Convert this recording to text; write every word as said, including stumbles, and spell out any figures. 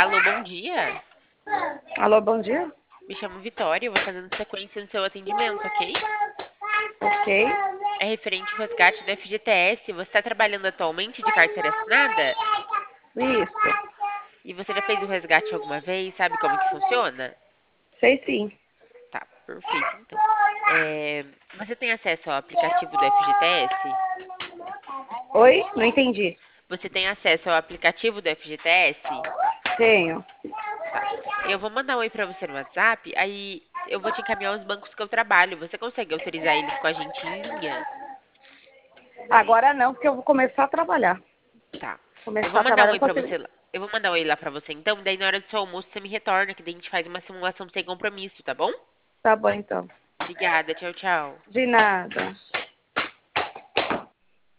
Alô, bom dia. Alô, bom dia. Me chamo Vitória, eu vou fazendo sequência no seu atendimento, ok? Ok. É referente ao resgate do F G T S. Você está trabalhando atualmente de carteira assinada? Isso. E você já fez o resgate alguma vez? Sabe como que funciona? Sei sim. Tá, perfeito, então. É, Você tem acesso ao aplicativo do F G T S? Oi? Não entendi. Você tem acesso ao aplicativo do F G T S? Tenho. Tá. Eu vou mandar um oi pra você no WhatsApp, aí eu vou te encaminhar os bancos que eu trabalho. Você consegue autorizar eles com a gente em linha? Agora não, porque eu vou começar a trabalhar. Tá. Eu vou Começar a mandar um trabalhar, oi não pra consigo. você lá. Eu vou mandar um oi lá pra você então, daí na hora do seu almoço você me retorna, que daí a gente faz uma simulação sem compromisso, tá bom? Tá bom, então. Obrigada, tchau, tchau. De nada.